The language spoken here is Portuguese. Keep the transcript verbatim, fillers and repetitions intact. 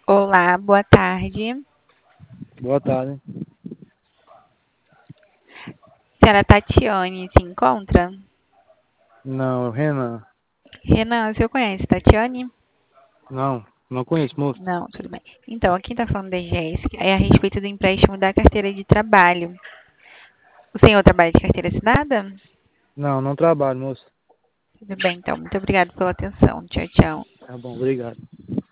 Olá, boa tarde. Boa tarde. Senhora Tatiane se encontra? Não, Renan. Renan, o senhor conhece Tatiane? Não, não conheço, moço. Não, tudo bem. Então, aqui está falando da Jéssica, é a respeito do empréstimo da carteira de trabalho. O senhor trabalha de carteira assinada? Não, não trabalho, moço. Tudo bem, então. Muito obrigada pela atenção. Tchau, tchau. Tá bom, obrigado.